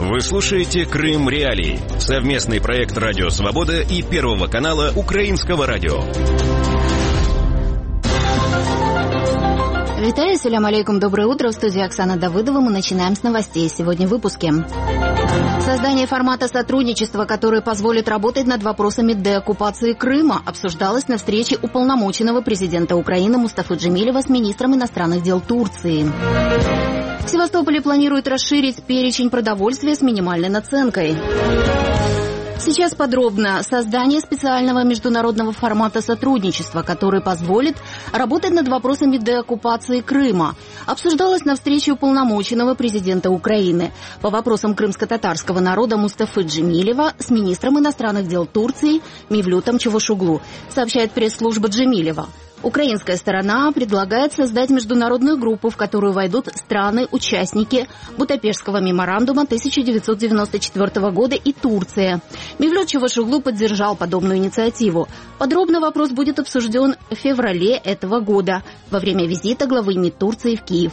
Вы слушаете «Крым Реалии» — совместный проект «Радио Свобода» и Первого канала Украинского радио. Витаю, салям алейкум, доброе утро. В студии Оксана Давыдова. Мы начинаем с новостей. Сегодня в выпуске. Создание формата сотрудничества, который позволит работать над вопросами деоккупации Крыма, обсуждалось на встрече уполномоченного президента Украины Мустафы Джемилева с министром иностранных дел Турции. В Севастополе планируют расширить перечень продовольствия с минимальной наценкой. Сейчас подробно. Создание специального международного формата сотрудничества, который позволит работать над вопросами деоккупации Крыма, обсуждалось на встрече уполномоченного президента Украины по вопросам крымско-татарского народа Мустафы Джемилева с министром иностранных дел Турции Мевлютом Чавушоглу, сообщает пресс-служба Джемилева. Украинская сторона предлагает создать международную группу, в которую войдут страны-участники Будапештского меморандума 1994 года и Турция. Мевлют Чавушоглу поддержал подобную инициативу. Подробно вопрос будет обсужден в феврале этого года во время визита главы МИД Турции в Киев.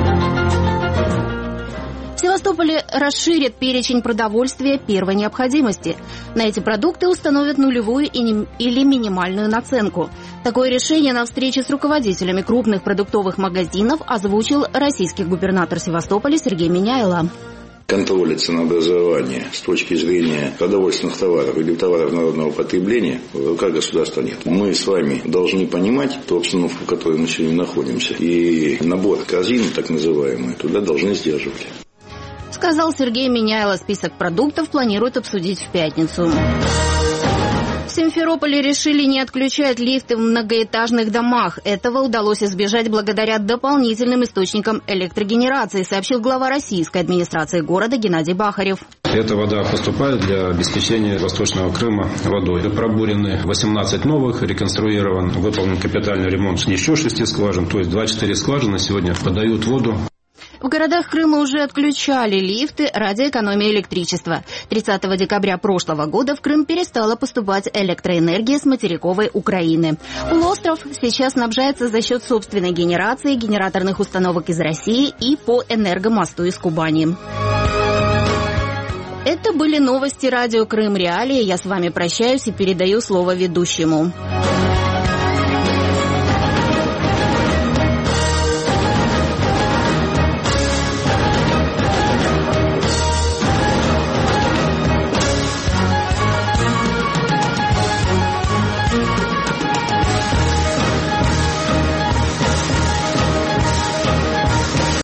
В Севастополе расширят перечень продовольствия первой необходимости. На эти продукты установят нулевую или минимальную наценку. Такое решение на встрече с руководителями крупных продуктовых магазинов озвучил российский губернатор Севастополя Сергей Миняйло. Контроля ценообразования с точки зрения продовольственных товаров или товаров народного потребления в руках государства нет. Мы с вами должны понимать ту обстановку, в которой мы сегодня находимся. И набор корзин, так называемый, туда должны сдерживать. Сказал Сергей Миняйло. Список продуктов планируют обсудить в пятницу. В Симферополе решили не отключать лифты в многоэтажных домах. Этого удалось избежать благодаря дополнительным источникам электрогенерации, сообщил глава российской администрации города Геннадий Бахарев. Эта вода поступает для обеспечения Восточного Крыма водой. Пробурены 18 новых, реконструирован, выполнен капитальный ремонт еще 6 скважин, то есть 24 скважины сегодня подают воду. В городах Крыма уже отключали лифты ради экономии электричества. 30 декабря прошлого года в Крым перестала поступать электроэнергия с материковой Украины. Полуостров сейчас снабжается за счет собственной генерации, генераторных установок из России и по энергомосту из Кубани. Это были новости радио «Крым Реалии». Я с вами прощаюсь и передаю слово ведущему.